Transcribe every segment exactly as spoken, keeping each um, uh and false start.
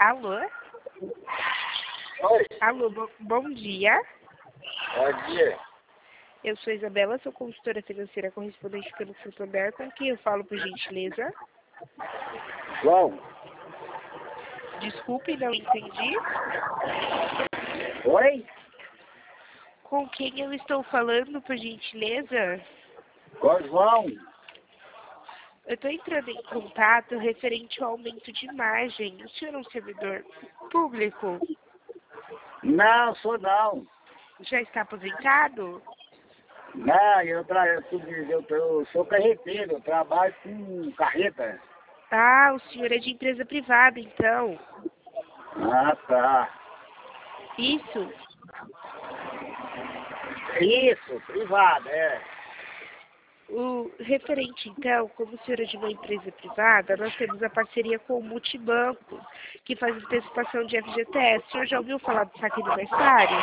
Alô? Oi. Alô, bo bom dia. Bom dia. Eu sou Isabela, sou consultora financeira correspondente pelo Santander. Com quem eu falo, por gentileza? João. Desculpe, não entendi. Oi? Com quem eu estou falando, por gentileza? Oi, João. Eu estou entrando em contato referente ao aumento de margem. O senhor é um servidor público? Não, sou não. Já está aposentado? Não, eu, tra... eu, eu, eu sou carreteiro, eu trabalho com carreta. Ah, o senhor é de empresa privada, então. Ah, tá. Isso? Isso, privado, é. O referente, então, como o senhor é de uma empresa privada, nós temos a parceria com o Multibanco, que faz antecipação de F G T S. O senhor já ouviu falar do saque aniversário?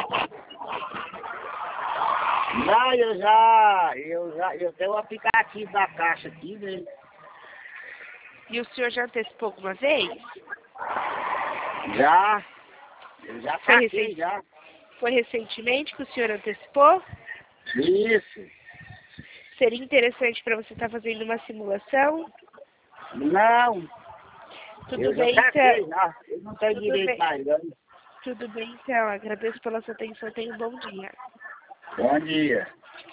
Não, eu já, eu já, eu tenho o aplicativo da Caixa aqui, né? E o senhor já antecipou alguma vez? Já, eu já Foi, saquei, recen... já. Foi recentemente que o senhor antecipou? Isso. Seria interessante para você estar fazendo uma simulação? Não, Tudo eu já bem, saquei, então? já. Eu não tenho Tudo direito bem. mais, não. Tudo bem, então. Agradeço pela sua atenção. Tenha um bom dia. Bom dia.